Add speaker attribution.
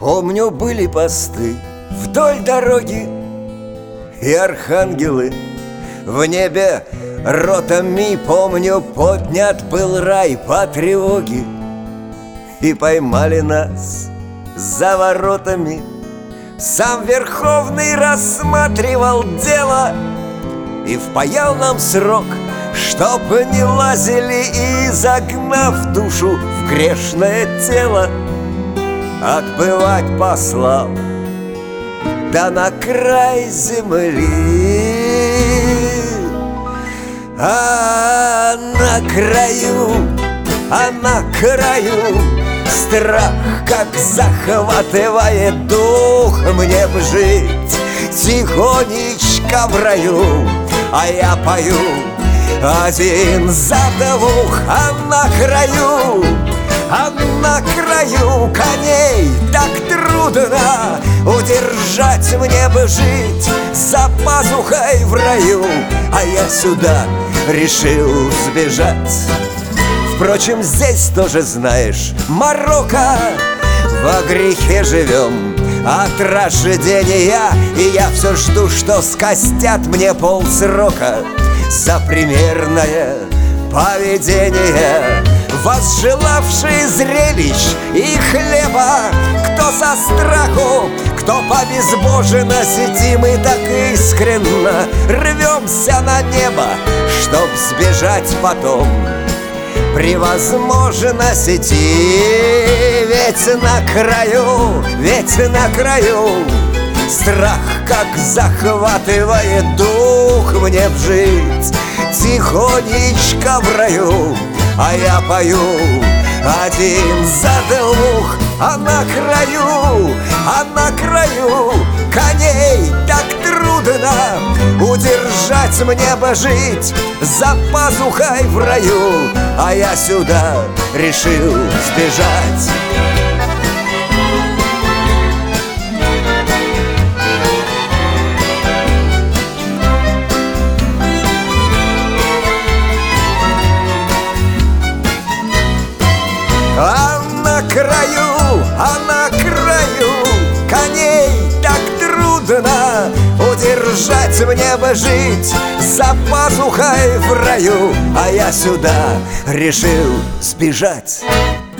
Speaker 1: Помню, были посты вдоль дороги, и архангелы в небе ротами, помню, поднят был рай по тревоге. И поймали нас за воротами. Сам Верховный рассматривал дело и впаял нам срок, чтоб не лазили, и загнав душу в грешное тело, отбывать послал, да на край земли. А на краю страх, как захватывает дух. Мне б жить тихонечко в раю, а я пою один за двух. А на краю коней так трудно удержать. Мне бы жить за пазухой в раю, а я сюда решил сбежать. Впрочем, здесь тоже, знаешь, Марокко. Во грехе живем от рождения, и я все жду, что скостят мне полсрока за примерное поведение. Возжелавшие зрелищ и хлеба, кто со страху, кто по безбожности, мы так искренно рвемся на небо, чтоб сбежать потом при возможности. Ведь на краю страх, как захватывает дух. Мне б жить тихонечко в раю, а я пою один за двух. А на краю коней так трудно удержать. Мне бы жить за пазухой в раю, а я сюда решил сбежать. А на краю коней так трудно удержать. Мне бы жить за пазухой в раю, а я сюда решил сбежать.